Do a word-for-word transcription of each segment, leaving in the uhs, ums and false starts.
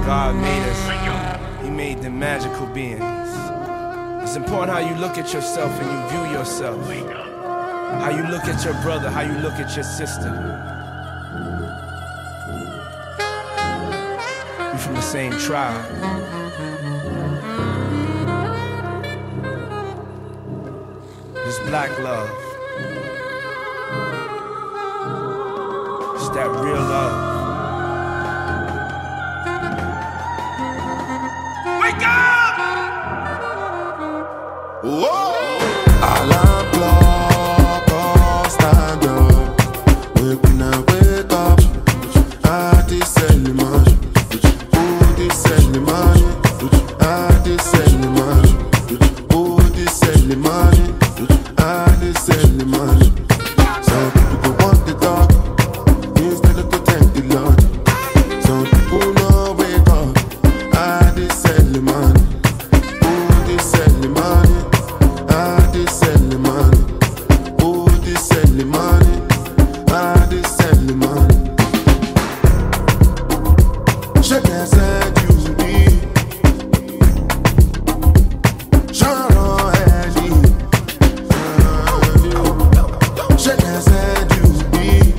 God made us, He made them magical beings. It's important how you look at yourself and you view yourself. How you look at your brother, how you look at your sister. We're from the same tribe. It's black love. It's that real love. Wake up! Whoa! Alarm clock, oh, stand up. Wake when I wake up. I descend the money. Who descend the money? I descend the money. Who descend the money? I descend the money. Some people want the dark instead of to thank the Lord. Some people no wake up. I descend the money. Who descend the money? I descend the money. Who descend the money? I descend the money. Je descends du lit. J'en agis. Je descends du lit.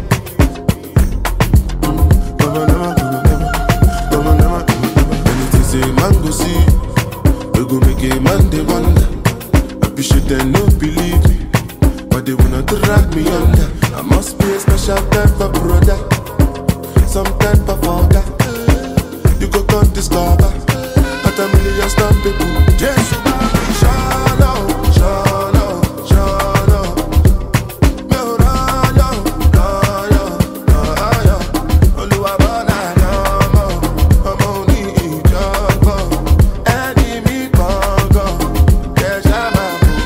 Come on, come on, come on. Anything say man go see. We go make a man they wonder. Appreciate them no believe me, but they wanna drag me under. I must be a special type of brother, some type of father. You go come discover at a million stamp people. Yes, you got me, shallow, shallow, shallow. Me rayo, rayo, rayo. Oluwa bona yamo, omo ni ijogo. Enemy congo, deja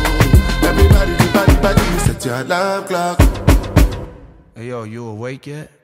vu. Everybody, everybody, everybody, set your alarm clock. Hey yo, you awake yet?